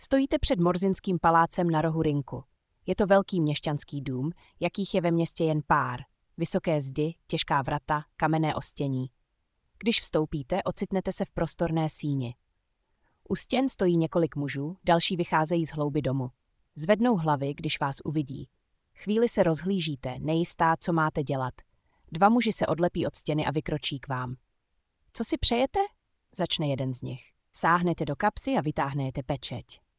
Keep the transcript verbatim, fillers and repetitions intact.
Stojíte před Morzinským palácem na rohu rynku. Je to velký měšťanský dům, jakých je ve městě jen pár. Vysoké zdi, těžká vrata, kamenné ostění. Když vstoupíte, ocitnete se v prostorné síni. U stěn stojí několik mužů, další vycházejí z hlouby domu. Zvednou hlavy, když vás uvidí. Chvíli se rozhlížíte, nejistá, co máte dělat. Dva muži se odlepí od stěny a vykročí k vám. Co si přejete? Začne jeden z nich. Sáhnete do kapsy a vytáhnete pečeť.